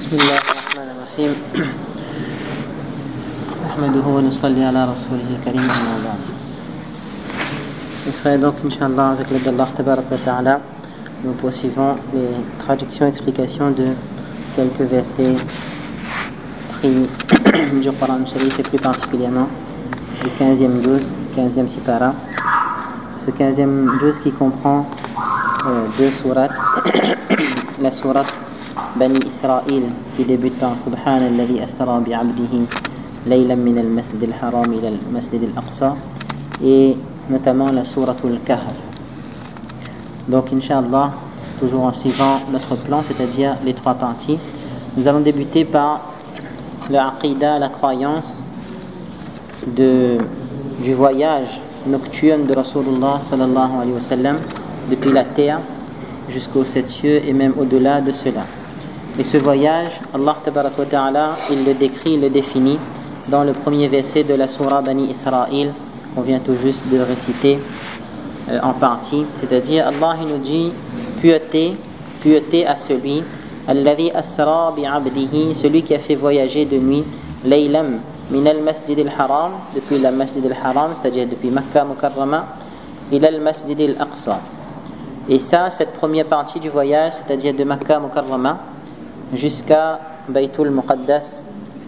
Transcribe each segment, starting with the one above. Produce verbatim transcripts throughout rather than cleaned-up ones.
بسم الله الرحمن الرحيم نحمده ونصلي على رسوله الكريم أما بعد. Il serait donc, Inch'Allah, avec l'aide d'Allah Tabarak wa Ta'ala, nous poursuivons les traductions et explications de quelques versets pris du Coran Sharif et plus particulièrement du quinzième juz, quinzième sipara. Ce quinzième juz qui comprend euh, deux sourates. La sourate Bani Israël qui débute par Subhan alladhi asra bi'abdihi laylan min al-masjid al-haram ila al-masjid al-aqsa, et notamment la sourate al-Kahf. Donc Inch'Allah, toujours en suivant notre plan, c'est-à-dire les trois parties, nous allons débuter par la aqidah, la croyance de, du voyage nocturne de Rasulullah sallallahu alayhi wa sallam depuis la terre jusqu'aux sept cieux et même au-delà de cela. Et ce voyage, Allah Tabarak wa Ta'ala, il le décrit, il le définit dans le premier verset de la Surah Bani Israël qu'on vient tout juste de réciter euh, en partie. C'est-à-dire, Allah il nous dit pureté, pureté à celui Alladhi asra bi'abdihi, celui qui a fait voyager de nuit laylam min al-masjid al-haram, depuis la masjid al-haram, c'est-à-dire depuis Makkah Mukarrama, ila al-masjid al-aqsa. Et ça, cette première partie du voyage, c'est-à-dire de Makkah Mukarrama jusqu'à Baytul Muqaddas,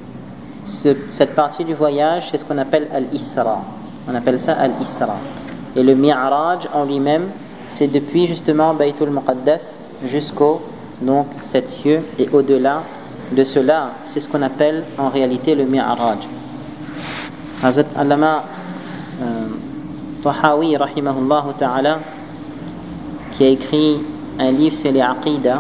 ce, cette partie du voyage, c'est ce qu'on appelle Al-Isra. On appelle ça Al-Isra. Et le Mi'raj en lui-même, c'est depuis justement Baytul Muqaddas jusqu'au donc sept cieux, et au-delà de cela, c'est ce qu'on appelle en réalité le Mi'raj. Hazrat Allama euh, Tahawi rahimahullah ta'ala, qui a écrit un livre sur les aqidah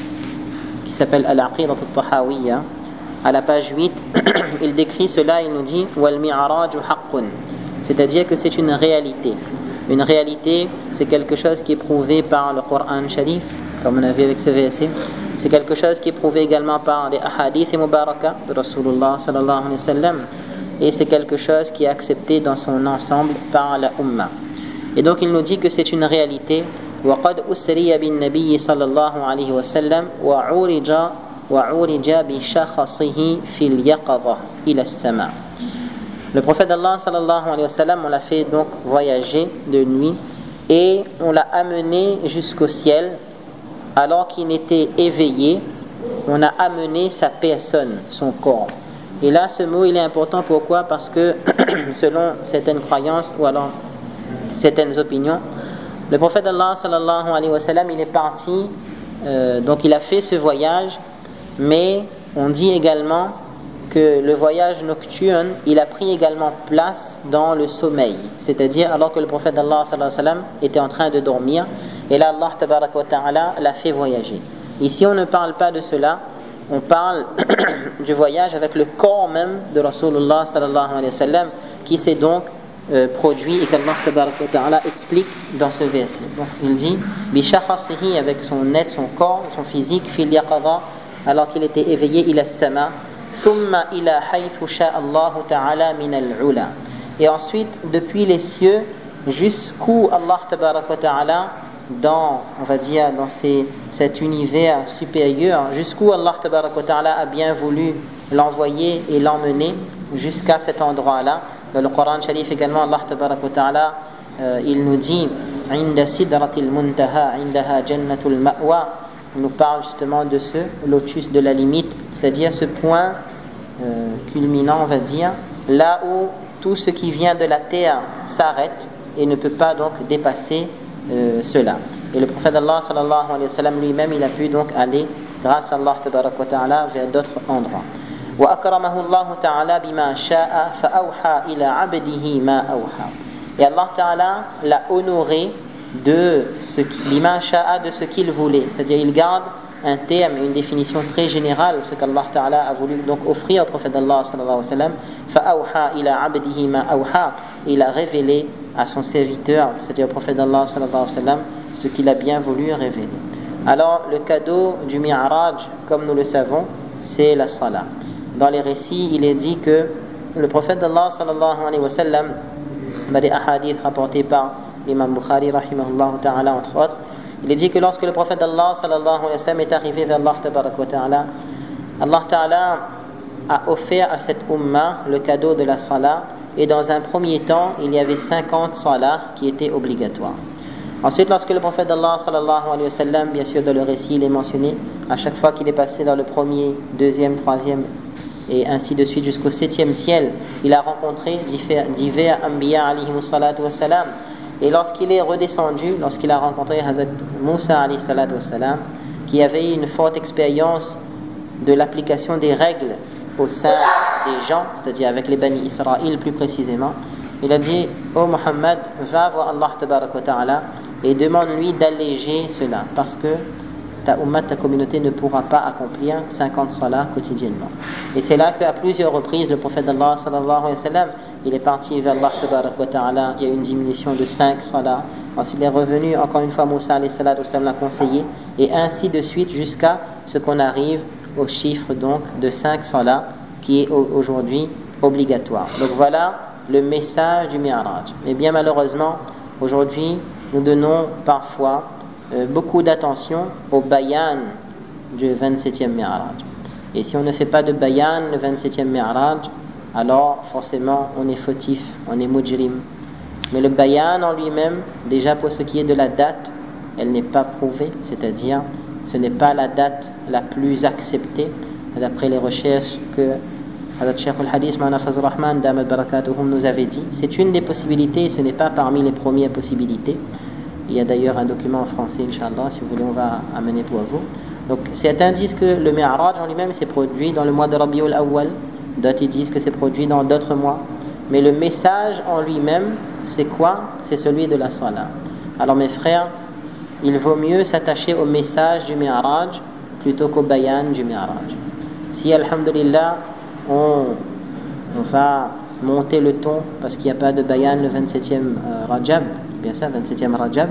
qui s'appelle Al-Aqidah al-Tahawiyya, à la page huit, il décrit cela, il nous dit wal mi'raju haqqun, c'est-à-dire que c'est une réalité. Une réalité, c'est quelque chose qui est prouvé par le Coran Sharif, comme on a vu avec ce verset. C'est quelque chose qui est prouvé également par les ahadith et mubaraka de Rasulullah sallallahu alayhi wa sallam, et c'est quelque chose qui est accepté dans son ensemble par la Ummah. Et donc il nous dit que c'est une réalité. وقد أسري بالنبي صلى الله عليه وسلم وعرج وعرج بشخصه في اليقظة إلى السماء. Le prophète d'Allah sallallahu alayhi wa sallam, on l'a fait donc voyager de nuit et on l'a amené jusqu'au ciel alors qu'il était éveillé. On a amené sa personne, son corps. Et là, ce mot il est important. Pourquoi? Parce que selon certaines croyances ou alors certaines opinions, le prophète d'Allah sallallahu alayhi wa sallam, il est parti, euh, donc il a fait ce voyage, mais on dit également que le voyage nocturne, il a pris également place dans le sommeil, c'est-à-dire alors que le prophète d'Allah sallallahu alayhi wa sallam était en train de dormir, et là Allah tabarak wa ta'ala l'a fait voyager. Ici on ne parle pas de cela, on parle du voyage avec le corps même de Rasulullah sallallahu alayhi wa sallam, qui s'est donc Euh, produit et qu'Allah Tabarak wa Ta'ala explique dans ce verset. Donc il dit Bishakhasihi, avec son être, son corps, son physique, fil yaqadha, alors qu'il était éveillé, ila sama, thumma ila haythu sha'allahu ta'ala min al-ula. Et ensuite, depuis les cieux, jusqu'où Allah Tabarak wa Ta'ala, dans, on va dire, dans ces, cet univers supérieur, jusqu'où Allah Tabarak wa Ta'ala a bien voulu l'envoyer et l'emmener jusqu'à cet endroit-là. Dans le Coran Sharif également, Allah Tabarak wa Ta'ala, euh, il nous dit Inda sidratil muntaha, indaha jannatul ma'wa. Il nous parle justement de ce lotus de la limite, c'est-à-dire ce point euh, culminant, on va dire, là où tout ce qui vient de la terre s'arrête et ne peut pas donc dépasser euh, cela. Et le prophète d'Allah sallallahu alayhi wa sallam lui-même, il a pu donc aller, grâce à Allah Tabarak wa Ta'ala, vers d'autres endroits. وأكرمه الله تعالى بما شاء فأوحى إلى عبده ما أوحى. Et Allah Ta'ala l'a honoré de ce bima sha'a, de ce qu'il voulait, c'est-à-dire il garde un terme, une définition très générale, ce qu'Allah Ta'ala a voulu donc offrir au prophète d'Allah sallallahu alayhi wa sallam. فأوحى إلى عبده ما أوحى. Il a révélé à son serviteur, c'est-à-dire au prophète d'Allah sallallahu alayhi wa sallam, ce qu'il a bien voulu révéler. Alors le cadeau du Mi'raj, comme nous le savons, c'est la salat. Dans les récits, il est dit que le prophète d'Allah sallallahu alayhi wa sallam, dans des ahadiths rapportés par l'imam Bukhari rahimahullah ta'ala entre autres, il est dit que lorsque le prophète d'Allah sallallahu alayhi wa sallam est arrivé vers Allah tabarak wa ta'ala, Allah Ta'ala a offert à cette Ummah le cadeau de la salat, et dans un premier temps, il y avait cinquante salats qui étaient obligatoires. Ensuite, lorsque le prophète d'Allah sallallahu alayhi wa sallam, bien sûr dans le récit il est mentionné, à chaque fois qu'il est passé dans le premier, deuxième, troisième et ainsi de suite jusqu'au septième ciel, il a rencontré divers Anbiya alayhimu salatu wa salam. Et lorsqu'il est redescendu, lorsqu'il a rencontré Hazrat Moussa alayhi salatu wa salam, qui avait une forte expérience de l'application des règles au sein des gens, c'est-à-dire avec les Bani Israël plus précisément, il a dit: ô oh Muhammad, va voir Allah tabarak wa ta'ala et demande-lui d'alléger cela, parce que ta ummat, ta communauté ne pourra pas accomplir cinquante salats quotidiennement. Et c'est là qu'à plusieurs reprises le prophète d'Allah sallallahu alayhi wa sallam, il est parti vers Allah tabarak wa ta'ala, il y a eu une diminution de cinq salats, ensuite il est revenu, encore une fois Moussa alayhi salatu wa sallam l'a conseillé, et ainsi de suite jusqu'à ce qu'on arrive au chiffre donc de cinq salats qui est aujourd'hui obligatoire. Donc voilà le message du Mi'raj. Mais bien malheureusement, aujourd'hui, nous donnons parfois euh, beaucoup d'attention au bayan du vingt-septième Mi'raj. Et si on ne fait pas de bayan le vingt-septième Mi'raj, alors forcément on est fautif, on est mujrim. Mais le bayan en lui-même, déjà pour ce qui est de la date, elle n'est pas prouvée, c'est-à-dire ce n'est pas la date la plus acceptée d'après les recherches que Hazrat Cheikh al-Hadith Ma'ana Fazur Rahman Damat Barakatuhum nous avait dit. C'est une des possibilités, ce n'est pas parmi les premières possibilités. Il y a d'ailleurs un document en français, Inch'Allah, si vous voulez on va amener pour vous. Donc certains disent que le Mi'raj en lui-même s'est produit dans le mois de Rabiul Awwal, d'autres disent que c'est produit dans d'autres mois, mais le message en lui-même c'est quoi? C'est celui de la salat. Alors mes frères, il vaut mieux s'attacher au message du Mi'raj plutôt qu'au bayan du Mi'raj. Si alhamdulillah on, on va monter le ton parce qu'il n'y a pas de bayan le vingt-septième euh, Rajab, bien ça, vingt-septième Rajab,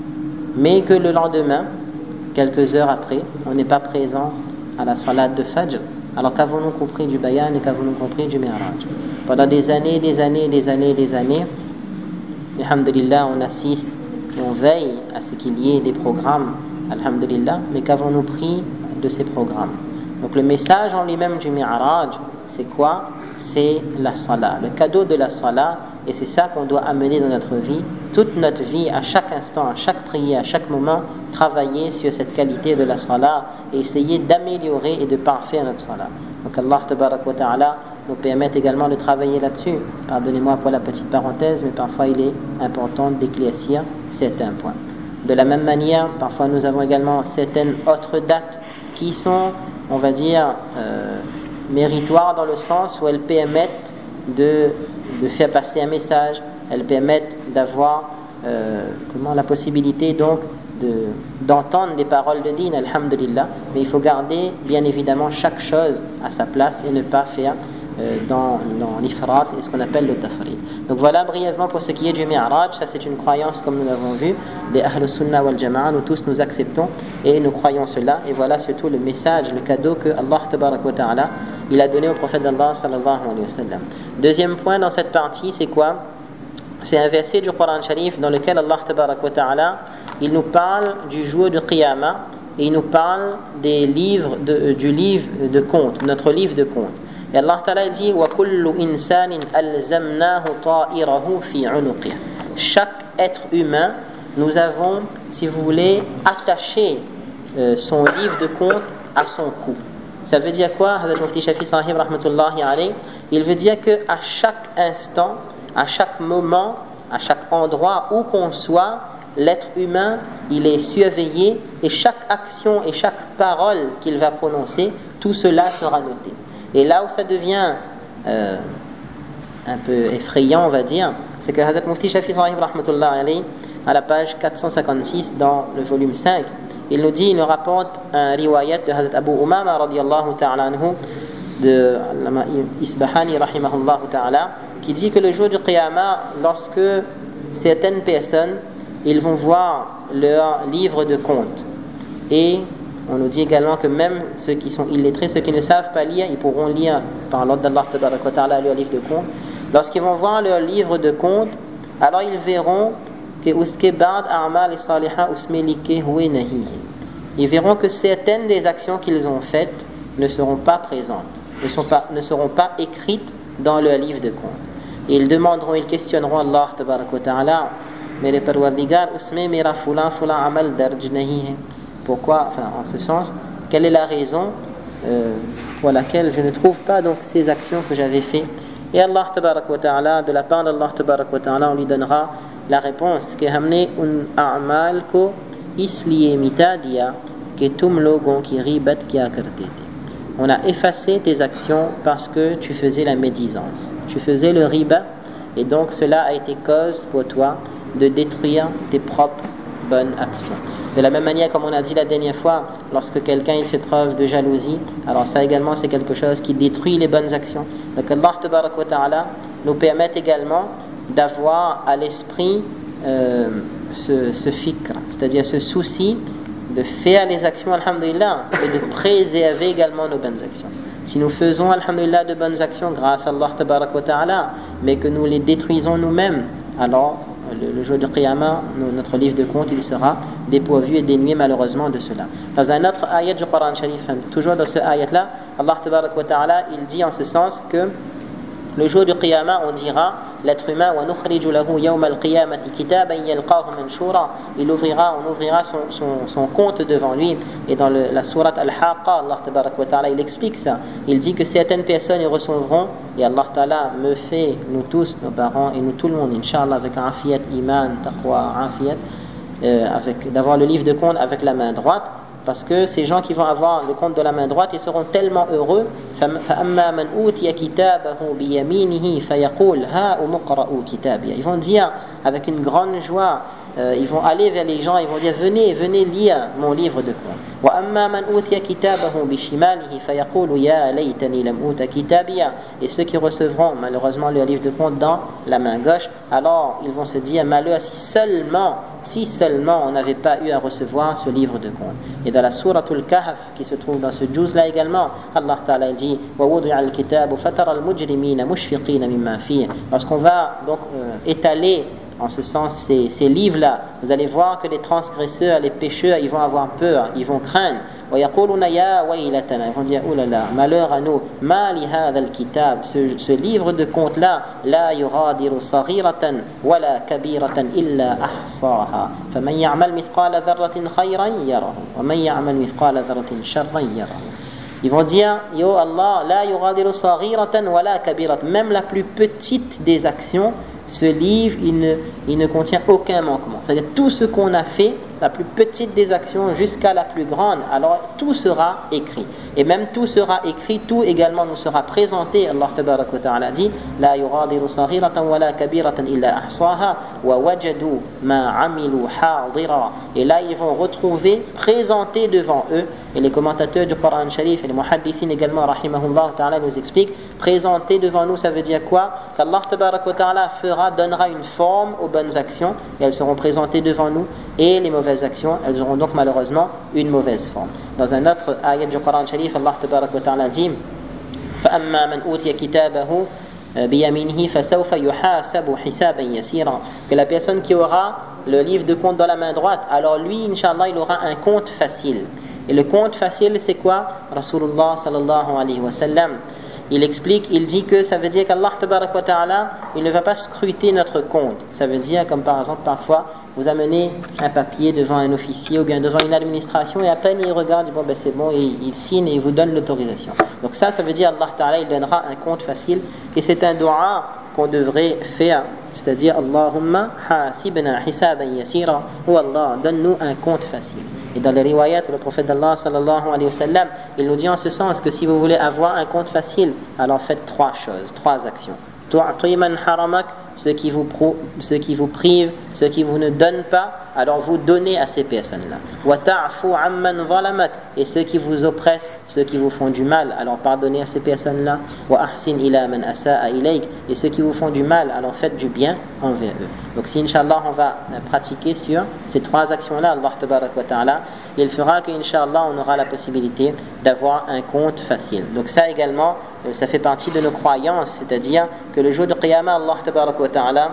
mais que le lendemain, quelques heures après, on n'est pas présent à la salat de Fajr, alors qu'avons-nous compris du bayan et qu'avons-nous compris du Mi'raj? Pendant des années, des années, des années, des années, alhamdulillah, on assiste et on veille à ce qu'il y ait des programmes, alhamdulillah, mais qu'avons-nous pris de ces programmes? Donc le message en lui-même du Mi'raj, c'est quoi? C'est la salat, le cadeau de la salat, et c'est ça qu'on doit amener dans notre vie, toute notre vie, à chaque instant, à chaque prière, à chaque moment, travailler sur cette qualité de la salat et essayer d'améliorer et de parfaire notre salat. Donc Allah tabarak wa ta'ala nous permet également de travailler là-dessus. Pardonnez-moi pour la petite parenthèse, mais parfois il est important d'éclaircir certains points. De la même manière, parfois nous avons également certaines autres dates qui sont, on va dire, euh, méritoires dans le sens où elles permettent de, de faire passer un message, elles permettent d'avoir euh, comment, la possibilité donc de, d'entendre des paroles de din, alhamdulillah, mais il faut garder bien évidemment chaque chose à sa place et ne pas faire euh, dans, dans l'ifrat et ce qu'on appelle le tafrid. Donc voilà brièvement pour ce qui est du Mi'raj. Ça c'est une croyance, comme nous l'avons vu, des Ahlus Sunnah wal Jama'a. Nous tous nous acceptons et nous croyons cela, et voilà surtout le message, le cadeau que Allah tabarak wa ta'ala il a donné au prophète d'Allah sallallahu alayhi wa sallam. Deuxième point dans cette partie, c'est quoi? C'est un verset du Coran Sharif dans lequel Allah tabarak wa ta'ala il nous parle du jour du Qiyamah et il nous parle des livres de, du livre de compte, notre livre de compte. Et Allah Ta'ala dit wa kullu insanin alzamnahu ta'irahu fi 'unuqih. Chaque être humain, nous avons, si vous voulez, attaché euh, son livre de compte à son cou. Ça veut dire quoi? Hazrat Mufti Shafi Sahib rahmatullahi alayhi, il veut dire que à chaque instant, à chaque moment, à chaque endroit où qu'on soit, l'être humain, il est surveillé et chaque action et chaque parole qu'il va prononcer, tout cela sera noté. Et là où ça devient euh, un peu effrayant, on va dire, c'est que Hazrat Mufti Shafi Sahib rahmatullahi alayhi, à la page quatre cent cinquante-six dans le volume cinq, il nous dit, il nous rapporte un riwayat de Hazrat Abu Umama radiyallahu ta'ala anhu, de Isbahani rahimahullah ta'ala, qui dit que le jour du Qiyamah, lorsque certaines personnes ils vont voir leur livre de compte, et on nous dit également que même ceux qui sont illettrés, ceux qui ne savent pas lire, ils pourront lire par l'ordre d'Allah tabarak wa ta'ala leur livre de compte. Lorsqu'ils vont voir leur livre de compte, alors ils verront que ils verront que certaines des actions qu'ils ont faites ne seront pas présentes, ne, sont pas, ne seront pas écrites dans le livre de compte. Et ils demanderont, ils questionneront Allah tabarak wa ta'ala, mais parwardigar usme mera fulan fulan amal darj nahi hai. Pourquoi, enfin en ce sens, quelle est la raison euh, pour laquelle je ne trouve pas donc ces actions que j'avais fait? Et Allah tabarak wa ta'ala, de la part d'Allah tabarak wa ta'ala, on lui donnera la réponse que hamne un a'mal ko isliye mita diya que tum logon ki ribat kiya karte the. On a effacé tes actions parce que tu faisais la médisance, tu faisais le riba, et donc cela a été cause pour toi de détruire tes propres bonnes actions. De la même manière, comme on a dit la dernière fois, lorsque quelqu'un il fait preuve de jalousie, alors ça également c'est quelque chose qui détruit les bonnes actions. Donc Allah tabarak wa ta'ala nous permet également d'avoir à l'esprit euh, ce, ce fikr, c'est-à-dire ce souci de faire les actions, alhamdulillah, et de préserver également nos bonnes actions. Si nous faisons, alhamdulillah, de bonnes actions grâce à Allah tabarak wa ta'ala, mais que nous les détruisons nous-mêmes, alors le, le jour de Qiyamah, notre livre de compte, il sera dépourvu et dénué malheureusement de cela. Dans un autre ayat du Coran Sharif, toujours dans ce ayat-là, Allah tabarak wa ta'ala, il dit en ce sens que le jour du Qiyamah, on dira l'être humain, il ouvrira, on ouvrira son, son, son compte devant lui. Et dans le, la sourate Al-Haqqa, Allah tabarak wa ta'ala, il explique ça. Il dit que certaines personnes ils recevront, et Allah ta'ala me fait, nous tous, nos parents et nous tout le monde, Inch'Allah, avec un afiyat, iman, taqwa, afiyat, euh, avec, d'avoir le livre de compte avec la main droite. Parce que ces gens qui vont avoir le compte de la main droite, ils seront tellement heureux. Ils vont dire avec une grande joie, euh, ils vont aller vers les gens, ils vont dire venez, venez lire mon livre de compte. Et ceux qui recevront malheureusement leur livre de compte dans la main gauche, alors ils vont se dire malheur si seulement si seulement on n'avait pas eu à recevoir ce livre de compte. Et dans la sourate Al-Kahf qui se trouve dans ce juz là également, Allah Ta'ala dit lorsqu'on va donc euh, étaler en ce sens ces, ces livres là, vous allez voir que les transgresseurs, les pécheurs, ils vont avoir peur, ils vont craindre. Ils vont dire oh là là, malheur à nous, ce, ce livre de compte là, la yuradiru saghiratan wala kabiratan illa ahsaha faman ya'mal mithqala dharratin khayran yarahu wa man ya'mal mithqala dharratin sharran yarahu. Ils vont dire yo Allah, la yuradiru saghiratan wala kabiratan, même la plus petite des actions, ce livre il ne, il ne contient aucun manquement, c'est-à-dire tout ce qu'on a fait, la plus petite des actions jusqu'à la plus grande, alors tout sera écrit. Et même tout sera écrit, tout également nous sera présenté. Allah tabarak wa ta'ala dit la yuradiru saghiratan wala kabiratan illa ahsaha wa wajadu ma amilu hadira. Et là ils vont retrouver présenté devant eux, et les commentateurs du Coran Sharif et les muhaddithin également rahimahullah ta'ala nous expliquent, présenté devant nous ça veut dire quoi? Qu'Allah tabarak wa ta'ala fera, donnera une forme aux bonnes actions et elles seront présentées devant nous, et les mauvaises actions, elles auront donc malheureusement une mauvaise forme. Dans un autre ayat du Coran Sharif, Allah tabarak wa ta'ala dit فَأَمَّا مَنْ أُوتِيَ كِتَابَهُ بِيَمِينِهِ فَسَوْفَ يُحَاسَبُ حِسَابًا يَسِيرًا. Que la personne qui aura le livre de compte dans la main droite, alors lui, Inch'Allah, il aura un compte facile. Et le compte facile, c'est quoi? Rasulullah sallallahu alayhi wa sallam, il explique, il dit que ça veut dire qu'Allah tabarak wa ta'ala, il ne va pas scruter notre compte. Ça veut dire, comme par exemple, parfois, vous amenez un papier devant un officier ou bien devant une administration, et à peine il regarde, il dit bon ben c'est bon, et il signe et il vous donne l'autorisation. Donc ça, ça veut dire Allah Ta'ala, il donnera un compte facile, et c'est un dua qu'on devrait faire, c'est-à-dire Allahumma hasibna hisaban yasira, ou Allah, donne-nous un compte facile. Et dans les riwayat, le prophète d'Allah sallallahu alayhi wa sallam, il nous dit en ce sens que si vous voulez avoir un compte facile, alors faites trois choses, trois actions. Tu'ti man haramak, ceux qui vous pro, ceux qui vous privent, ceux qui vous ne donnent pas, alors vous donnez à ces personnes-là. Wa ta'fu amman zalamak, et ceux qui vous oppressent, ceux qui vous font du mal, alors pardonnez à ces personnes-là. Wa ahsin ila man asa'a ilayk, et ceux qui vous font du mal, alors faites du bien envers eux. Donc si Inch'Allah on va pratiquer sur ces trois actions-là, Allah tabarak wa ta'ala, il fera que Inch'Allah on aura la possibilité d'avoir un compte facile. Donc ça également, ça fait partie de nos croyances, c'est-à-dire que le jour de Qiyamah, Allah tabarak wa ta'ala,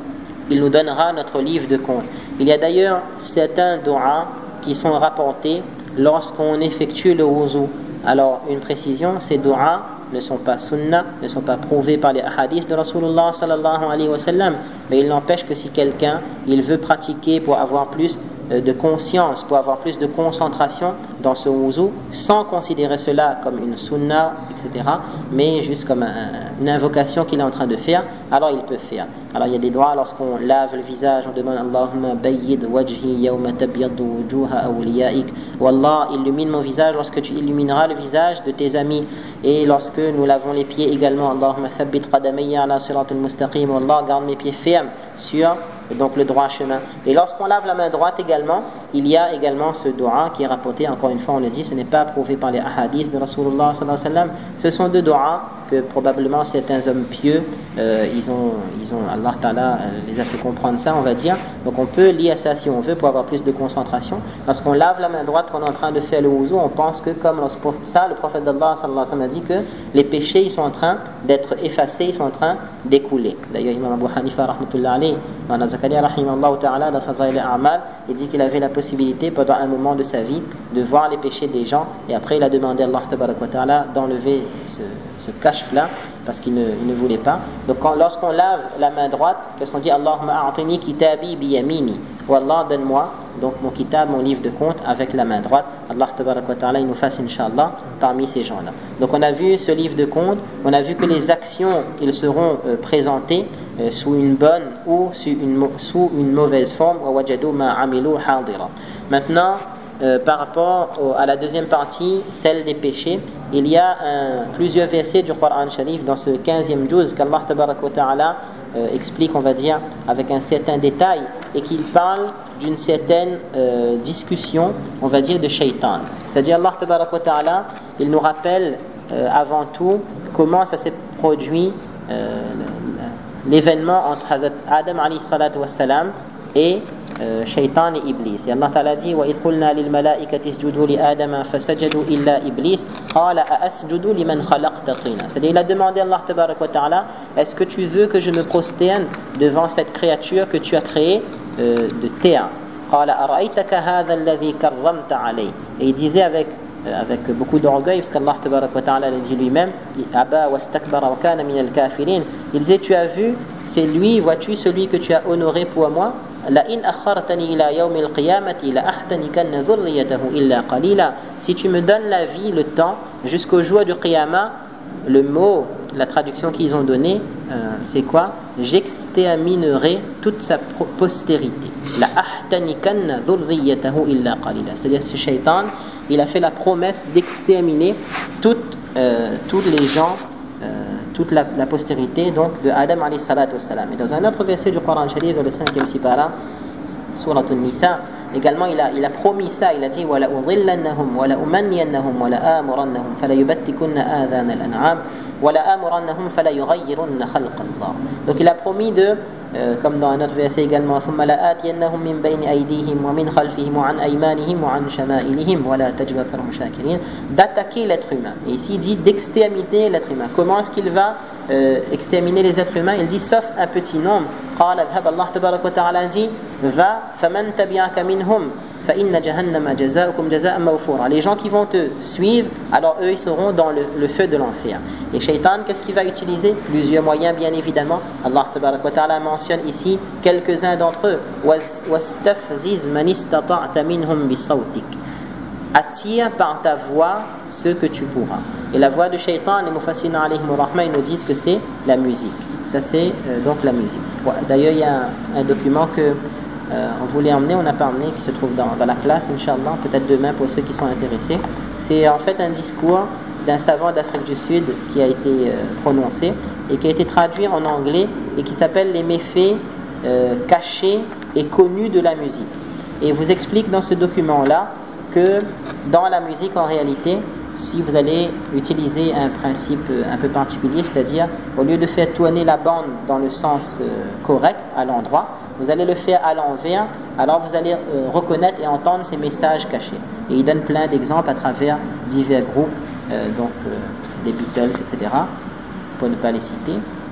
il nous donnera notre livre de compte. Il y a d'ailleurs certains du'a qui sont rapportés lorsqu'on effectue le wuzu. Alors une précision, ces du'as ne sont pas sunnah, ne sont pas prouvés par les hadiths de Rasulullah sallallahu alayhi wa sallam, mais il n'empêche que si quelqu'un il veut pratiquer pour avoir plus de conscience, pour avoir plus de concentration dans ce wuzu, sans considérer cela comme une sunnah, et cetera, mais juste comme un, une invocation qu'il est en train de faire, alors il peut faire. Alors il y a des doigts, lorsqu'on lave le visage, on demande Allahumma bayyid wajhi yawma tabyaddu wujuha awliyaik. Wallah, illumine mon visage lorsque tu illumineras le visage de tes amis. Et lorsque nous lavons les pieds également, Allahumma thabbit qadamayya ala siratul mustaqim. Wallah, garde mes pieds fermes sur donc le droit chemin. Et lorsqu'on lave la main droite également, il y a également ce doua qui est rapporté, encore une fois on le dit, ce n'est pas prouvé par les hadiths de Rasulullah sallallahu alayhi wa sallam. Ce sont deux doua que probablement certains hommes pieux, euh, ils ont, ils ont, Allah Ta'ala les a fait comprendre ça, on va dire. Donc on peut lier à ça si on veut pour avoir plus de concentration. Lorsqu'on lave la main droite, qu'on est en train de faire le wuzu, on pense que comme ça, le prophète d'Allah sallallahu alayhi wa sallam a dit que les péchés ils sont en train d'être effacés, ils sont en train d'écouler. D'ailleurs Imam Abu Hanifa rahmatullah alayhi, Imam Zakaria rahimahullah ta'ala dans Fazail al-A'mal, il dit qu'il avait la possibilité pendant un moment de sa vie de voir les péchés des gens, et après il a demandé à Allah tabarak wa ta'ala d'enlever ce, ce kashf là parce qu'il ne, il ne voulait pas. Donc quand, lorsqu'on lave la main droite, qu'est-ce qu'on dit? Allahumma a'tini kitabi biyamini, ou Allah donne-moi donc mon kitab, mon livre de compte avec la main droite. Allah tabarak wa ta'ala il nous fasse inshallah parmi ces gens là. Donc on a vu ce livre de compte, on a vu que les actions ils seront euh, présentées euh, sous une bonne ou sous une, sous une mauvaise forme. Maintenant Euh, par rapport au, à la deuxième partie, celle des péchés, il y a un, plusieurs versets du Coran Sharif dans ce quinzième juz qu'Allah tabarak wa ta'ala euh, explique, on va dire, avec un certain détail, et qu'il parle d'une certaine euh, discussion, on va dire, de shaitan. C'est-à-dire Allah tabarak wa ta'ala, il nous rappelle euh, avant tout comment ça s'est produit euh, l'événement entre Hazrat Adam alayhi salatu wassalam et Euh, Shaitan et Iblis. Et Allah Ta'ala dit وَإِذْ قُلْنَا لِلْمَلَائِكَةِ اسْجُدُوا لِآدَمَ فَسَجَدُوا إِلَّا إِبْلِيسَ قَالَ أَأَسْجُدُ لِمَنْ خَلَقْتَ طِينًا. C'est-à-dire il a demandé à Allah Tabarak wa Ta'ala, est-ce que tu veux que je me prosterne devant cette créature que tu as créée euh, de terre? قَالَ أَرَأَيْتَكَ هَذَا الَّذِي كَرَّمْتَ عَلَيْهِ. Et il disait avec avec beaucoup d'orgueil, parce qu'Allah Tabarak wa Ta'ala l'a dit lui-même, Aba wastakbara wa kana min al-kafirin. Il disait, tu as vu, c'est lui, vois-tu, celui que tu as honoré pour moi. La in akhartani ila yawm al-qiyamati la ahtanikanna dhurriyyatahu illa qalila. Si tu me donnes la vie, le temps, jusqu'au jour du qiyamah, le mot, la traduction qu'ils ont donnée, euh, c'est quoi? J'exterminerai toute sa postérité. La ahtanikanna dhurriyyatahu illa qalila. C'est-à-dire ce shaitan, il a fait la promesse d'exterminer toutes, euh, tous les gens, euh, toute la, la postérité donc de Adam alayhi salatu wassalam. Et dans un autre verset du Coran Sharif, dans le cinquième sipara, Surat An-Nisa, également il a, il a promis ça, il a dit وَلَا أُضِلَّنَّهُمْ وَلَا أُمَنِّيَنَّهُمْ وَلَا آمُرَنَّهُم فَلَا يُبَتِّكُنَّ آذَانَ الْأَنْعَامِ وَلَا آمُرَنَّهُمْ فَلَا يُغَيِّرُنَّ خَلْقَ اللَّهِ. Donc il a promis de, euh, comme dans un autre verset également, ثُمَّ لَآتِيَنَّهُم مِّن بَيْنِ أَيْدِيهِمْ وَمِنْ خَلْفِهِمْ وَعَنْ أَيْمَانِهِمْ وَعَنْ شَمَائِلِهِمْ وَلَا تَجِدُ أَكْثَرَهُمْ شَاكِرِينَ. D'attaquer l'être humain. Et ici il dit d'exterminer l'être humain. Comment est-ce qu'il va euh, exterminer les êtres humains? Il dit sauf un petit nombre. قال اذهب. Allah tabarak wa ta'ala dit va فَمَنْ تَبِعَكَ مِنْهُمْ فَإِنَّ جَهَنَّمَ جَزَاؤُكُمْ جَزَاءً مَوْفُورًا. Les gens qui vont te suivre, alors eux ils seront dans le, le feu de l'enfer. Et Shaitan, qu'est-ce qu'il va utiliser? Plusieurs moyens, bien évidemment. Allah tabarak wa ta'ala mentionne ici quelques-uns d'entre eux. وَاسْتَفْزِزْ مَنِ اسْتَطَعْتَ مِنْهُمْ بِصَوْتِكَ. Attire par ta voix ce que tu pourras. Et la voix de Shaitan, les Mufassirun alayhim rahma, ils nous disent que c'est la musique. Ça c'est euh, donc la musique. Ouais, d'ailleurs il y a un, un document que euh, on voulait emmener, on n'a pas emmené, qui se trouve dans, dans la classe, Inch'Allah, peut-être demain pour ceux qui sont intéressés. C'est en fait un discours d'un savant d'Afrique du Sud qui a été euh, prononcé et qui a été traduit en anglais et qui s'appelle Les méfaits euh, cachés et connus de la musique. Et il vous explique dans ce document-là que dans la musique, en réalité, si vous allez utiliser un principe un peu particulier, c'est-à-dire au lieu de faire tourner la bande dans le sens euh, correct, à l'endroit, vous allez le faire à l'envers, alors vous allez euh, reconnaître et entendre ces messages cachés. Et il donne plein d'exemples à travers divers groupes, euh, donc euh, les Beatles, et cetera, pour ne pas les citer.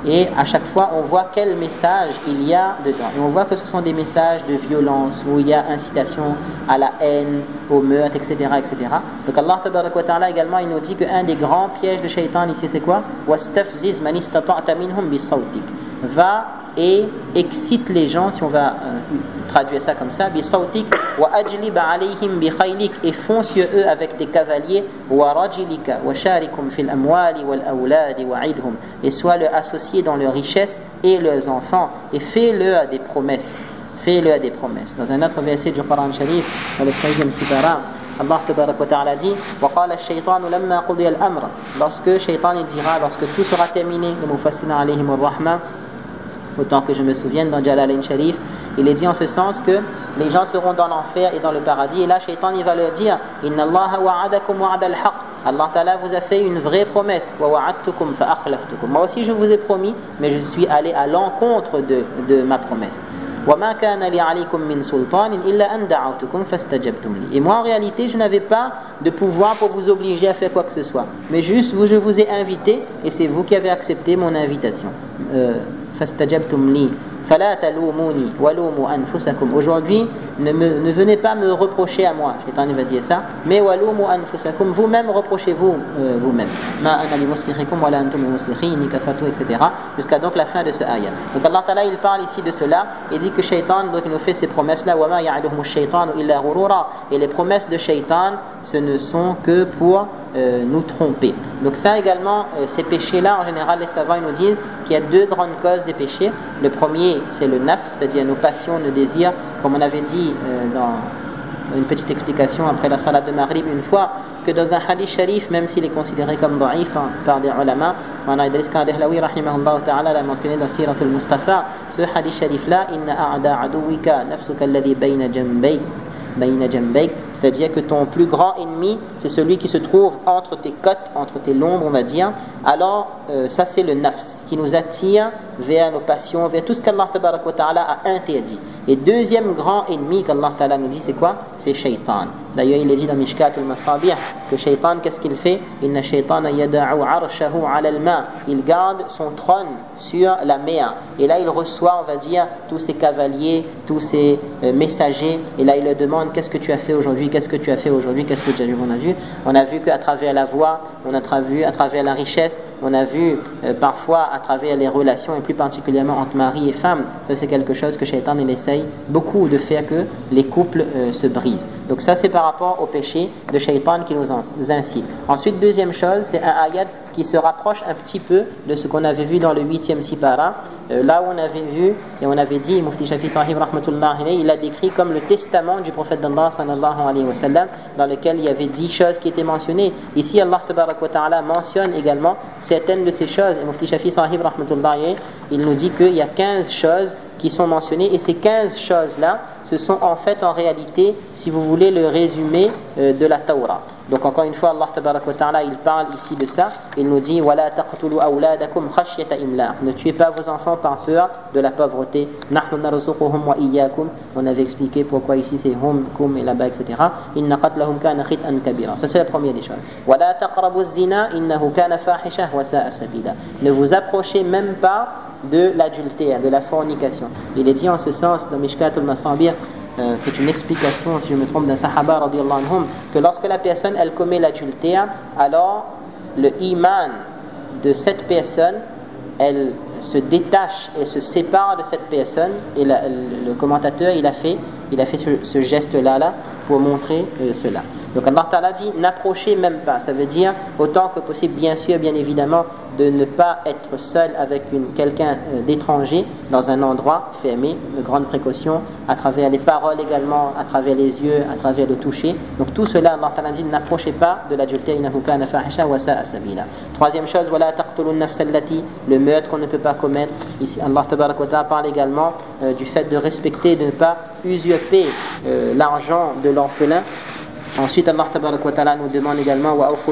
Et à chaque fois, on voit quel message il y a dedans. Et on voit que ce sont des messages de violence, où il y a incitation à la haine, au meurtre, et cetera, et cetera. Donc Allah tabarak wa ta'ala également, il nous dit qu'un des grands pièges de Shaitan ici, c'est quoi? وَاسْتَفْزِزْ مَنِ اسْتَطَعْتَ مِنْهُمْ بِصَوْتِكَ. Va et excite les gens, si on va euh, traduire ça comme ça, بِصَوْتِكَ وَأَجْلِبَ عَلَيْهِمْ بِخَيْلِكَ, et fonce sur eux avec tes cavaliers, وَرَجِلِكَ وَشَارِكُمْ فِي الْأَمْوَالِ وَالْأَوْلَادِ وَعِدْهُمْ, et sois le associé dans leurs richesses et leurs enfants, et fais-leur des promesses. Fais-leur des promesses. Dans un autre verset du Coran Sharif, dans le treizième sipara, Allah tabarak wa ta'ala dit وَقَالَ الشَّيْطَانُ لَمَّا قُضِيَ الْأَمْرَ. Lorsque Shaitan il dira, lorsque tout sera terminé, le Mufassina alayhim ar-Rahma, autant que je me souvienne dans Jalalain Sharif, il est dit en ce sens que les gens seront dans l'enfer et dans le paradis, et là Shaitan il va leur dire Inna Allah wa'adakum wa'ad al-haq. Allah Ta'ala vous a fait une vraie promesse. Wa wa'adtukum fa akhlaftukum. Moi aussi je vous ai promis, mais je suis allé à l'encontre de, de ma promesse. وَمَا كَانَ لِي عَلَيْكُمْ مِنْ سُلْطَانٍ إِلَّا أَنْ دَعَوْتُكُمْ فَاسْتَجَبْتُمْ لِي. Et moi en réalité je n'avais pas de pouvoir pour vous obliger à faire quoi que ce soit, mais juste vous, je vous ai invité et c'est vous qui avez accepté mon invitation. euh, فَاسْتَجَبْتُمْ لِي فَلَا تَلُومُونِي وَلُومُوا أَنفُسَكُمْ. Aujourd'hui ne, me, ne venez pas me reprocher à moi, Shaitan va dire ça, mais وَلُومُوا أَنفُسَكُمْ, vous-même reprochez-vous euh, vous-même. مَا أَنَا بِمُصْلِخِكُمْ وَلَا أَنْتُمْ بِمُصْلِخِي كَفَرْتُ, et cetera, jusqu'à donc la fin de ce ayat. Donc Allah Ta'ala il parle ici de cela et dit que Shaitan, donc il nous fait ces promesses là, وَمَا يَعِدُهُمُ الشَّيْطَانُ إِلَّا غُرُورًا, et les promesses de Shaitan ce ne sont que pour euh, nous tromper. Donc ça également, euh, ces péchés là en général les savants ils nous disent qu'il y a deux grandes causes des péchés. Le premier c'est le nafs, c'est-à-dire nos passions, nos désirs, comme on avait dit euh, dans une petite explication après la salat de Maghrib une fois, que dans un hadith sharif, même s'il est considéré comme da'if par, par des ulama, Mana Idris Kandehlawi rahimahullah ta'ala l'a mentionné dans Sirat al-Mustafa, ce hadith sharif là, inna a'da aduwika nafsuka alladhi bayna jambayk, bayna jambayk, c'est-à-dire que ton plus grand ennemi c'est celui qui se trouve entre tes côtes, entre tes lombes on va dire. Alors euh, ça c'est le nafs qui nous attire vers nos passions, vers tout ce qu'Allah tabarak wa ta'ala a interdit. Et deuxième grand ennemi qu'Allah ta'ala nous dit c'est quoi? C'est Shaitan. D'ailleurs il est dit dans Mishkat al-Masabih que Shaitan qu'est-ce qu'il fait? Inna shaytana yada'u arshahu ala al-ma, il garde son trône sur la mer, et là il reçoit on va dire tous ses cavaliers, tous ses euh, messagers, et là il leur demande qu'est-ce que tu as fait aujourd'hui, qu'est-ce que tu as fait aujourd'hui, qu'est-ce que tu as vu. On a vu, on a vu qu'à travers la voix, on a vu à travers la richesse, on a vu euh, parfois à travers les relations, et plus particulièrement entre mari et femme. Ça c'est quelque chose que Shaitan il essaye beaucoup de faire que les couples euh, se brisent. Donc ça c'est par rapport au péché de Shaitan qui nous incite. Ensuite deuxième chose, c'est un ayat qui se rapproche un petit peu de ce qu'on avait vu dans le huitième sipara, euh, là où on avait vu et on avait dit, Mufti Shafi Sahib rahmatullah ilayhi, il a décrit comme le testament du prophète d'Allah sallallahu alayhi wa sallam, dans lequel il y avait dix choses qui étaient mentionnées. Ici Allah tabarak wa ta'ala mentionne également certaines de ces choses, et Mufti Shafi Sahib rahmatullah ilayhi, il nous dit qu'il y a quinze choses qui sont mentionnées, et ces quinze choses là ce sont en fait en réalité, si vous voulez, le résumé euh, de la Torah. Donc encore une fois Allah tabarak wa ta'ala il parle ici de ça, il nous dit وَلَا تَقْتُلُوا أَوْلَادَكُمْ خَشْيَةَ إِمْلَاقٍ, ne tuez pas vos enfants par peur de la pauvreté. نَحْنُ نَرْزُقُهُمْ وَإِيَّاكُمْ, on avait expliqué pourquoi ici c'est hum, kum et là-bas, et cetera. إِنَّ قَتْلَهُمْ كَانَ خِطْئًا كَبِيرًا, ça c'est la première des choses. وَلَا تَقْرَبُوا الزِّنَا إِنَّهُ كَانَ فَاحِشَةً وَسَاءَ سَبِيلًا, ne vous approchez même pas de l'adultère, de la fornication. Il est dit en ce sens dans Mishkat al-Masabih, Euh, c'est une explication, si je me trompe, d'un sahaba radiyallahu anhum, que lorsque la personne elle commet l'adultère, alors le iman de cette personne elle se détache et se sépare de cette personne, et la, le, le commentateur il a fait, il a fait ce, ce geste là là pour montrer euh, cela. Donc Allah Ta'ala dit n'approchez même pas, ça veut dire autant que possible, bien sûr, bien évidemment, de ne pas être seul avec une, quelqu'un euh, d'étranger dans un endroit fermé, de grande précaution, à travers les paroles également, à travers les yeux, à travers le toucher. Donc tout cela, Allah Ta'ala dit n'approchez pas de l'adultère, innahu kana fahisha wa sa'a sabila. Troisième chose, wala taqtulu an-nafsa allati, le meurtre qu'on ne peut pas commettre. Ici Allah Tabarak wa Ta'ala parle également euh, du fait de respecter, de ne pas usurper euh, l'argent de l'orphelin. Ensuite Allah Tabarak wa Ta'ala nous demande également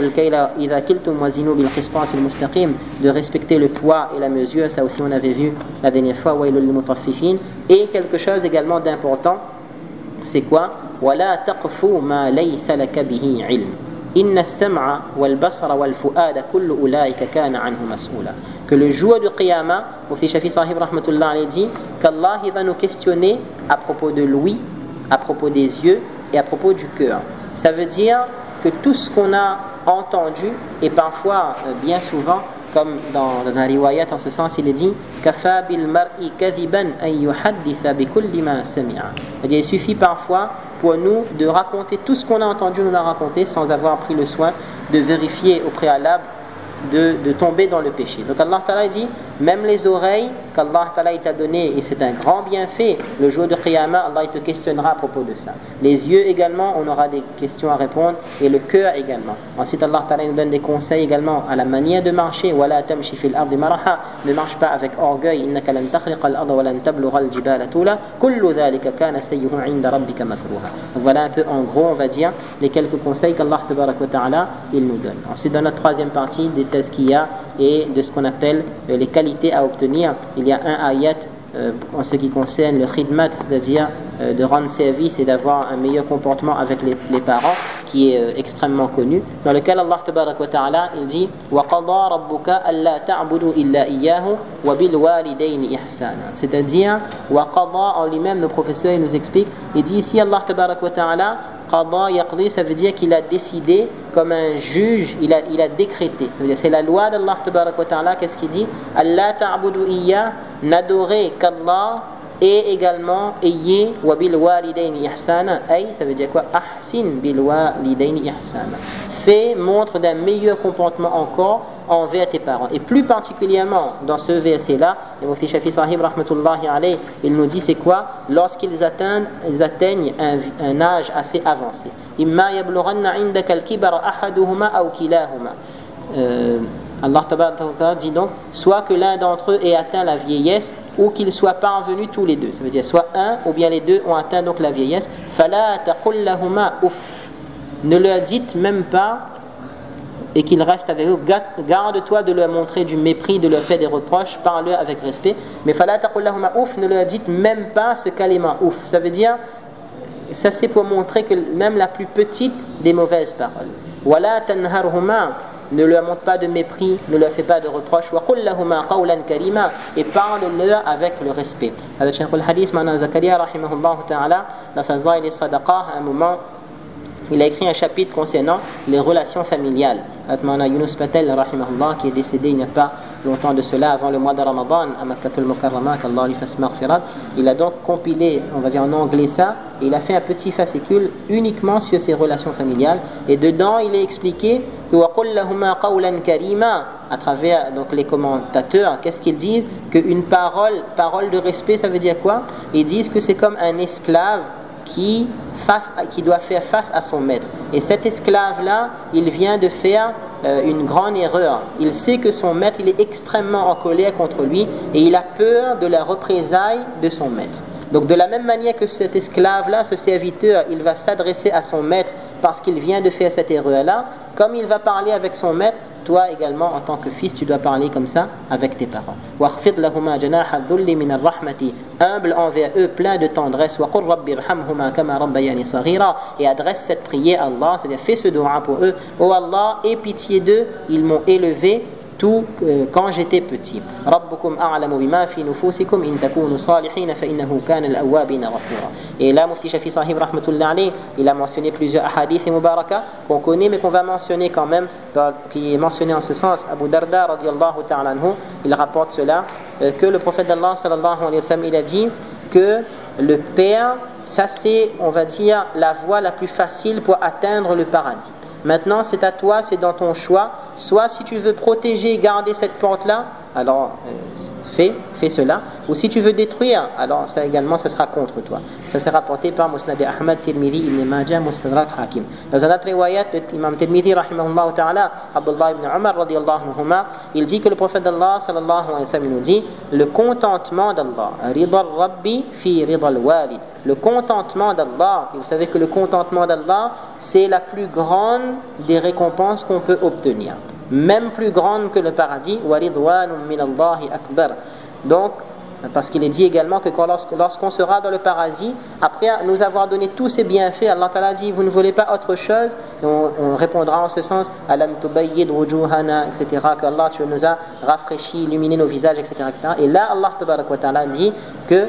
de respecter le poids et la mesure, ça aussi on avait vu la dernière fois. Et quelque chose également d'important, c'est quoi? Inna as-sam'a wal basara wal fu'ada kullu ulaika kana anhu mas'ula. Que le jour du Qiyamah, Mufti Shafi Sahib rahmatullah alayhi dit qu'Allah il va nous questionner à propos de l'ouïe, à propos des yeux et à propos du cœur. Ça veut dire que tout ce qu'on a entendu, et parfois, bien souvent, comme dans, dans un riwayat en ce sens, il est dit Kafa bil mar'i kadhiban an yuhadditha bi kulli ma sami'a. Il suffit parfois pour nous de raconter tout ce qu'on a entendu, nous l'a raconté sans avoir pris le soin de vérifier au préalable de, de tomber dans le péché. Donc Allah Ta'ala dit, même les oreilles qu'Allah Ta'ala t'a donné, et c'est un grand bienfait, le jour de Qiyamah, Allah il te questionnera à propos de ça. Les yeux également, on aura des questions à répondre, et le cœur également. Ensuite Allah Ta'ala nous donne des conseils également à la manière de marcher. Wala tamshi fil ardi maraha, ne marche pas avec orgueil. Innaka lan takhriqa al-arda wa lan tablugha al-jibala tula. Kullu dhalika kana sayyuhu 'inda rabbika makruha. Donc voilà un peu en gros, on va dire, les quelques conseils qu'Allah Ta'ala il nous donne. Ensuite dans notre troisième partie des tazkiyah et de ce qu'on appelle euh, les qualités à obtenir, il y a un ayat euh, en ce qui concerne le khidmat, c'est-à-dire euh, de rendre service et d'avoir un meilleur comportement avec les, les parents, qui est euh, extrêmement connu, dans lequel Allah Ta'ala il dit wa qada rabbuka alla ta'budu illa iyyahu wa bil walidayni ihsana, c'est-à-dire wa qada en lui-même, nos professeurs ils nous expliquent, il dit ici Allah Ta'ala qada yaqdi, ça veut dire qu'il a décidé comme un juge, il a, il a décrété, ça veut dire c'est la loi d'Allah Ta'ala. Qu'est-ce qu'il dit? Allah ta'budu iyya, n'adorer qu'Allah, et également ayez wa bil walidayni ihsana, ay ça veut dire quoi? Ahsin bil walidayni ihsana, fais montre d'un meilleur comportement encore envers tes parents. Et plus particulièrement dans ce verset là, le Mufti Shafi Sahib rahmatullahi alayhi, il nous dit c'est quoi? Lorsqu'ils atteignent, ils atteignent un, un âge assez avancé. Imma yablughanna 'indaka al-kibara ahaduhuma aw kilahuma. euh, Allah Ta'ala dit donc soit que l'un d'entre eux ait atteint la vieillesse ou qu'ils soient parvenus tous les deux, ça veut dire soit un ou bien les deux ont atteint donc la vieillesse. Fala taqul lahuma uff, ne leur dites même pas, et qu'ils restent avec eux, garde-toi de leur montrer du mépris, de leur faire des reproches, parle-leur avec respect, mais fala taqul lahuma uff, ne leur dites même pas ce kalima uff, ça veut dire, ça c'est pour montrer que même la plus petite des mauvaises paroles. Wala tanharhuma, ne leur montre pas de mépris, ne leur fait pas de reproches. Wa qul lahuma qawlan karima, et parle-leur avec le respect. Le Cheikh al-Hadith Mana Zakaria rahimahullah ta'ala, la Fazail Sadaqa, à un moment il a écrit un chapitre concernant les relations familiales. Atmana Yunus Patel rahimahullah, qui est décédé il n'y a pas longtemps de cela, avant le mois de Ramadan à Makkatul Mukarrama, qu'Allah lui fasse maghfirat. Il a donc compilé, on va dire en anglais ça, et il a fait un petit fascicule uniquement sur ces relations familiales, et dedans il est expliqué que wa qul lahuma qawlan karima, à travers donc les commentateurs, qu'est-ce qu'ils disent? Qu'une parole, parole de respect, ça veut dire quoi? Ils disent que c'est comme un esclave qui, face à, qui doit faire face à son maître. Et cet esclave-là, il vient de faire euh, une grande erreur. Il sait que son maître, il est extrêmement en colère contre lui, et il a peur de la représaille de son maître. Donc de la même manière que cet esclave-là, ce serviteur, il va s'adresser à son maître parce qu'il vient de faire cette erreur-là, comme il va parler avec son maître, toi également en tant que fils tu dois parler comme ça avec tes parents. Wakhfid lahuma janaha dhulli min ar-rahmati, humble envers eux, plein de tendresse. Wa qur rabbi irhamhuma kama rabbayani saghira, et adresse cette prière à Allah, c'est-à-dire fais ce dua pour eux. Oh Allah, aie pitié d'eux, ils m'ont élevé tout euh, quand j'étais petit. Rabbukum a'lamu bima fi nufusikum in takunu salihin fa innahu kana al-awwabina ghafura. Et là Mufti Shafi Sahib rahmatullah alayhi, il a mentionné plusieurs hadiths et mubaraka qu'on connaît mais qu'on va mentionner quand même, dans, qui est mentionné en ce sens. Abu Darda radiyallahu ta'ala anhu, il rapporte cela, euh, que le prophète d'Allah sallallahu alayhi wa sallam, il a dit que le père, ça c'est, on va dire, la voie la plus facile pour atteindre le paradis. Maintenant, c'est à toi, c'est dans ton choix. Soit si tu veux protéger et garder cette porte-là, alors euh, fais, fais cela. Ou si tu veux détruire, alors ça également, ça sera contre toi. Ça s'est rapporté par Musnad Ahmad, Tirmidhi, Ibn Majah, Mustadrak Hakim. Dans un autre riwayat de l'imam Tirmidhi, rahimahullah ta'ala, Abdullah ibn Umar, radiyallahu anhuma, il dit que le prophète d'Allah, sallallahu alayhi wa sallam, nous dit le contentement d'Allah, ridal rabbi fi ridal walid. Le contentement d'Allah, et vous savez que le contentement d'Allah, c'est la plus grande des récompenses qu'on peut obtenir, même plus grande que le paradis. Wa ridwanun min Allahi akbar. Donc Parce qu'il est dit également que quand, lorsqu'on sera dans le paradis, après nous avoir donné tous ces bienfaits, Allah Ta'ala dit, vous ne voulez pas autre chose? Et on, on répondra en ce sens, Alam tubayyid wujuhana, et cetera, que Allah, tu nous as rafraîchi, illuminé nos visages, et cetera, et cetera. Et là, Allah Ta'ala dit que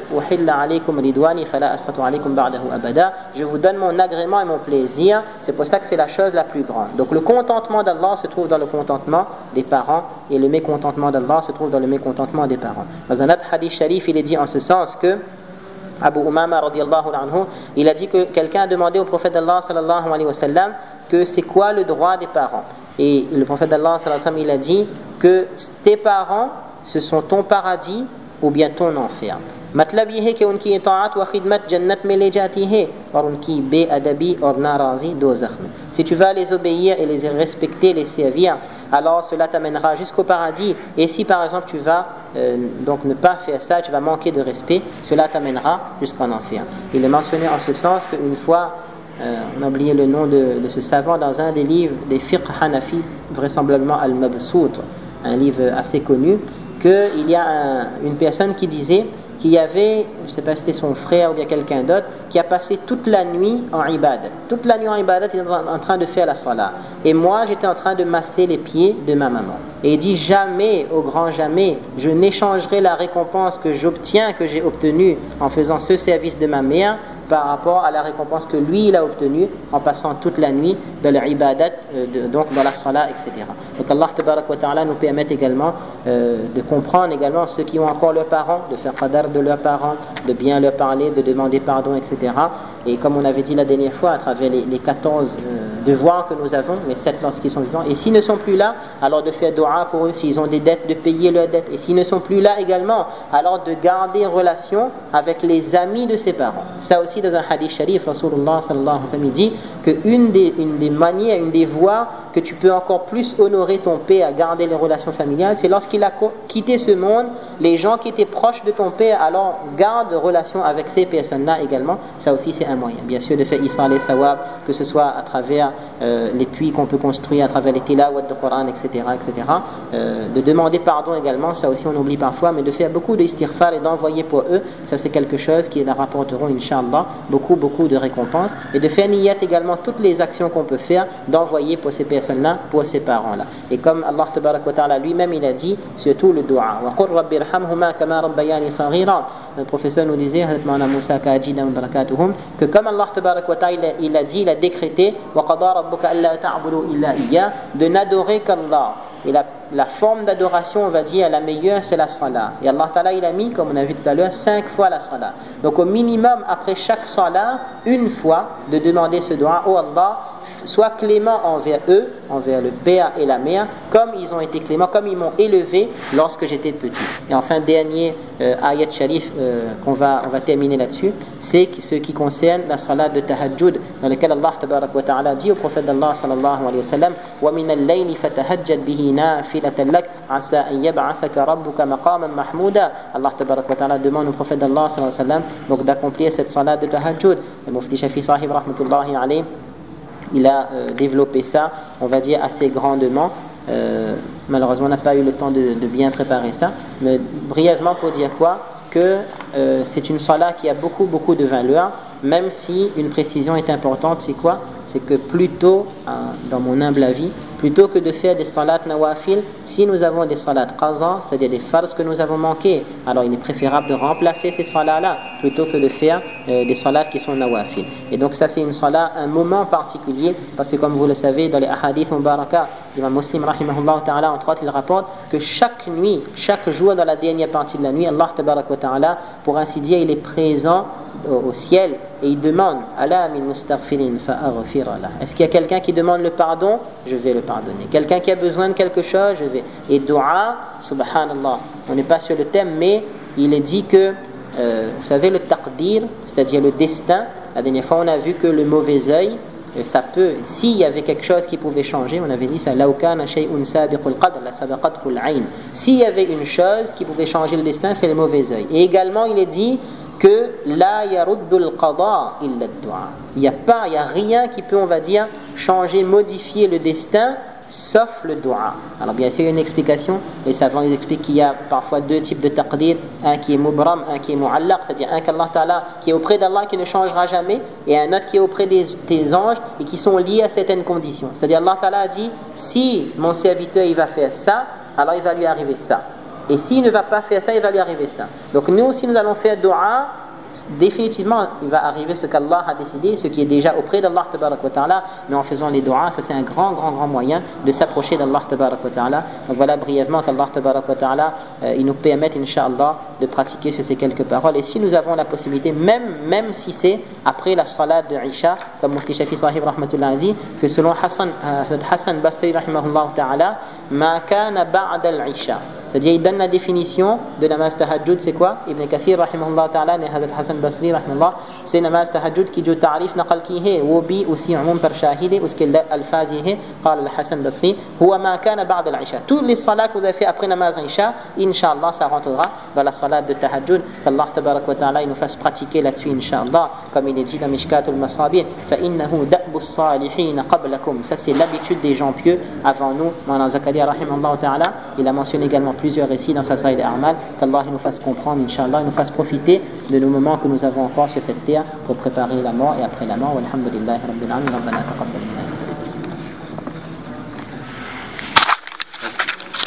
je vous donne mon agrément et mon plaisir. C'est pour ça que c'est la chose la plus grande. Donc le contentement d'Allah se trouve dans le contentement des parents, et le mécontentement d'Allah se trouve dans le mécontentement des parents. Dans un autre hadith sharif, il est dit en ce sens que Abu Umama radiyallahu anhu, il a dit que quelqu'un a demandé au prophète d'Allah sallallahu alayhi wa sallam que c'est quoi le droit des parents. Et le prophète d'Allah sallallahu alayhi wa sallam, il a dit que tes parents, ce sont ton paradis ou bien ton enfer. मतलब ये है कि उनकी इताअत व खिदमत जन्नत में ले जाती है और उनकी बेअदबी और नाराज़ी दोज़ख में. Si tu vas les obéir et les respecter, les servir, alors cela t'amènera jusqu'au paradis. Et si par exemple tu vas euh, donc ne pas faire ça, tu vas manquer de respect, cela t'amènera jusqu'en enfer. Il est mentionné en ce sens qu'une fois, euh, on a oublié le nom de, de ce savant dans un des livres des fiqh hanafi, vraisemblablement Al-Mabsout, un livre assez connu, qu'il y a un, une personne qui disait qu'il y avait, je ne sais pas si c'était son frère ou bien quelqu'un d'autre, qui a passé toute la nuit en ibadat. Toute la nuit en ibadat, il était en train de faire la salat. Et moi, j'étais en train de masser les pieds de ma maman. Et il dit, jamais, au grand jamais, je n'échangerai la récompense que j'obtiens, que j'ai obtenue en faisant ce service de ma mère, par rapport à la récompense que lui il a obtenue en passant toute la nuit dans l'ibadat, euh, de, donc dans la salat, et cetera. Donc Allah tabarak wa ta'ala nous permet également euh, de comprendre également ceux qui ont encore leurs parents, de faire qadar de leurs parents, de bien leur parler, de demander pardon, et cetera. Et comme on avait dit la dernière fois, à travers les, les quatorze euh, devoirs que nous avons, les sept lorsqu'ils sont vivants, et s'ils ne sont plus là, alors de faire dua pour eux, s'ils ont des dettes, de payer leurs dettes, et s'ils ne sont plus là également, alors de garder relation avec les amis de ses parents. Ça aussi, dans un hadith sharif, Rasulullah sallallahu alayhi wa sallam dit qu'une des, une des manières, une des voies que tu peux encore plus honorer ton père à garder les relations familiales, c'est lorsqu'il a quitté ce monde, les gens qui étaient proches de ton père, alors garde relation avec ces personnes-là également. Ça aussi, c'est un moyen. Bien sûr, de faire Isra les sawab, que ce soit à travers euh, les puits qu'on peut construire, à travers les tilawat de Coran, et cetera, et cetera. Euh, de demander pardon également, ça aussi on oublie parfois, mais de faire beaucoup d'istighfar et d'envoyer pour eux, ça c'est quelque chose qui leur rapporteront, Inch'Allah, beaucoup, beaucoup de récompenses. Et de faire niyat également toutes les actions qu'on peut faire, d'envoyer pour ces personnes-là, pour ces parents-là. Et comme Allah tabarak wa ta'ala lui-même, il a dit, surtout le dua. Wa qur rabbi irhamhuma kama rabbayani saghira. Le professeur nous disait, que comme Allah tabarak wa ta'ala, il a dit, il a décrété, wa qada rabbuka alla ta'budu illa iyyah, de n'adorer qu'Allah. Et la, la forme d'adoration, on va dire, la meilleure, c'est la salat. Et Allah Ta'ala, il a mis, comme on a vu tout à l'heure, cinq fois la salat. Donc au minimum, après chaque salat, une fois, de demander ce doigt, oh Allah, sois clément envers eux, envers le père et la mère, comme ils ont été cléments, comme ils m'ont élevé lorsque j'étais petit. Et enfin, dernier euh, ayat sharif euh, qu'on va, on va terminer là-dessus, c'est ce qui concerne la salat de tahajjud, dans lequel Allah tabarak wa ta'ala dit au prophète d'Allah sallallahu alayhi wa sallam, wa min al-layli fatahajjad bihi nafilatan lak asa an yab'athaka rabbuka maqaman mahmouda. Allah tabarak wa ta'ala demande au prophète d'Allah sallallahu alayhi wa sallam donc d'accomplir cette salat de tahajjud. Le Mufti Shafi Sahib rahmatullahi alayhi, il a euh, développé ça, on va dire, assez grandement. Euh, malheureusement, on n'a pas eu le temps de, de bien préparer ça. Mais brièvement, pour dire quoi? Que euh, c'est une salat qui a beaucoup, beaucoup de valeur, même si une précision est importante. C'est quoi? C'est que plutôt, euh, dans mon humble avis, plutôt que de faire des salats nawafil, si nous avons des salats qaza, c'est-à-dire des fards que nous avons manqués, alors il est préférable de remplacer ces salats-là plutôt que de faire euh, des salats qui sont nawafil. Et donc ça, c'est une salat, un moment particulier, parce que comme vous le savez, dans les ahadith mubaraka, l'imam Muslim rahimahullah ta'ala, entre autres, il rapporte que chaque nuit, chaque jour dans la dernière partie de la nuit, Allah tabarak wa ta'ala, pour ainsi dire, il est présent au ciel et il demande ala min mustaghfirin fa aghfir lah. Est-ce qu'il y a quelqu'un qui demande le pardon? Je vais le pardonner. Quelqu'un qui a besoin de quelque chose? Je vais. Et dua, subhanallah, on n'est pas sur le thème, mais il est dit que euh, vous savez le taqdir, c'est-à-dire le destin. La dernière fois on a vu que le mauvais œil, ça peut, s'il y avait quelque chose qui pouvait changer, on avait dit ça, law kana shay'un sabiqul qadr la sabaqathu al-ayn. S'il y avait une chose qui pouvait changer le destin, c'est le mauvais œil. Et également il est dit que la yaruddul qada illa ad-du'a. Il n'y a pas, il n'y a rien qui peut, on va dire, changer, modifier le destin sauf le dua. Alors bien sûr, il y a une explication. Les savants ils expliquent qu'il y a parfois deux types de taqdir, un qui est mubram, un qui est mu'allaq, c'est-à-dire un qu'Allah Ta'ala qui est auprès d'Allah qui ne changera jamais, et un autre qui est auprès des, des anges et qui sont liés à certaines conditions. C'est-à-dire Allah Ta'ala a dit, si mon serviteur il va faire ça, alors il va lui arriver ça. Et s'il ne va pas faire ça, il va lui arriver ça. Donc nous aussi nous allons faire dua. Définitivement, il va arriver ce qu'Allah a décidé, ce qui est déjà auprès d'Allah tabarak wa ta'ala, mais en faisant les du'as, ça c'est un grand, grand, grand moyen de s'approcher d'Allah tabarak wa ta'ala. Donc voilà brièvement qu'Allah tabarak wa ta'ala, euh, il nous permette, Inch'Allah, de pratiquer sur ces quelques paroles. Et si nous avons la possibilité, même, même si c'est après la salat de Isha, comme Mufti Shafi Sahib rahmatullah a dit, que selon Hassan, euh, Hassan Basri rahimahullah ta'ala, ma kana ba'da al-Isha. C'est-à-dire, il donne la définition de namaz tahajjud, c'est quoi? Ibn Kathir, rahimahullah ta'ala, et Hazrat Hassan Basri, rahimahullah, c'est namaz tahajjud qui dit ta'rif naqal ki hai, wo bi aussi umum par shahide, ou ce qu'il al-fazi hai, qala al-Hassan Basri, huwa ma kana ba'da al-Isha. Tous les salats que vous avez fait après namaz Isha, Inch'Allah, ça rentrera dans la salat de tahajjud, qu'Allah tabarak wa ta'ala, il nous fasse pratiquer là-dessus, Inch'Allah, comme il est dit dans Mishkatul Masabih, fa innahu da'bu salihin qablakum. Ça, c'est l'habitude des gens pieux avant nous. Mawlana Zakaria, rahimahullah ta'ala, il a mentionné également plusieurs récits dans Fasaïd al-A'mal, qu'Allah nous fasse comprendre, Inch'Allah, nous fasse profiter de nos moments que nous avons encore sur cette terre pour préparer la mort et après la mort. Walhamdulillahi rabbil alamin, rabbana taqabbal minna.